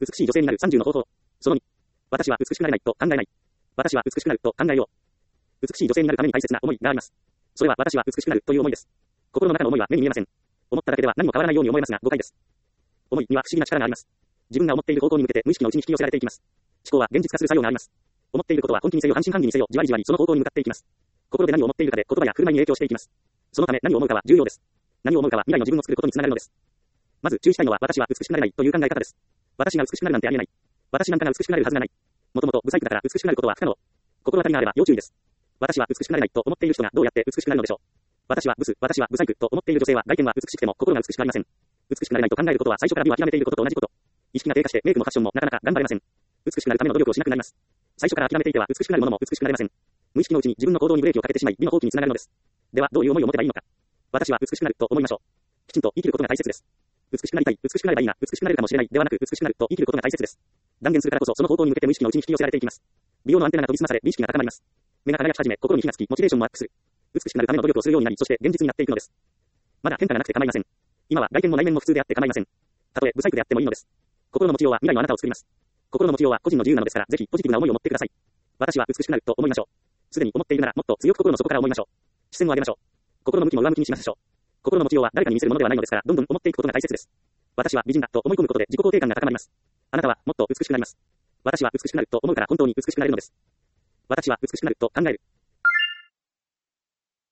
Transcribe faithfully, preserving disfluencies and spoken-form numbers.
美しい女性になるさんじゅうの方法。そのに。私は美しくなれないと考えない。私は美しくなると考えよう。美しい女性になるために大切な思いがあります。それは私は美しくなるという思いです。心の中の思いは目に見えません。思っただけでは何も変わらないように思えますが誤解です。思いには不思議な力があります。自分が思っている方向に向けて無意識のうちに引き寄せられていきます。思考は現実化する作用があります。思っていることは本気にせよ半信半疑にせよじわりじわりその方向に向かっていきます。心で何を思っているかで言葉や振る舞いに影響していきます。そのため何を思うかは重要です。何を思うかは未来の自分を作ることにつながるのです。まず注意したいのは私は美しくなれないという考え方です。私が美しくなるなんてありえない。私なんかが美しくなれるはずがない。もともと不細工だから美しくなることは不可能。心当たりがあれば要注意です。私は美しくなれないと思っている人がどうやって美しくなるのでしょう。私はブス、私はブサイクと思っている女性は外見は美しくても心が美しくありません。美しくなれないと考えることは最初から美を諦めていることと同じこと。意識が低下してメイクもファッションもなかなか頑張れません。美しくなるための努力をしなくなります。最初から諦めていては美しくなるものも美しくなれません。無意識のうちに自分の行動にブレーキをかけてしまい美の放棄につながるのです。ではどういう思いを持てばいいのか。私は美しくなると思いましょう。きちんと生きることが大切です。美しくなりたい、美しくなればいいな、美しくなれるかもしれないではなく美しくなると生きることが大切です。断言するからこそその方向に向けて無意識のうちに引き寄せられていきます。美容のアンテナが研ぎ澄まされ美意識が高まります。目が輝き始め心に火がつきモチベーションもアップする。美しくなるための努力をするようになりそして現実になっていくのです。まだ変化がなくて構いません。今は外見も内面も普通であって構いません。たとえブサイクであってもいいのです。心の持ちようは未来のあなたを作ります。心の持ちようは個人の自由なのですからぜひポジティブな思いを持ってください。私は美しくなると思いましょう。すでに思っているならもっと強く心の底から思いましょう。視線を上げましょう。心の向きも上向きにしましょう。心の持ちようは誰かに見せるものではないのですからどんどん思っていくことが大切です。私は美人だと思い込むことで自己肯定感が高まります。あなたはもっと美しくなります。私は美しくなると思うから本当に美しくなれるのです。私は美しくなると考える。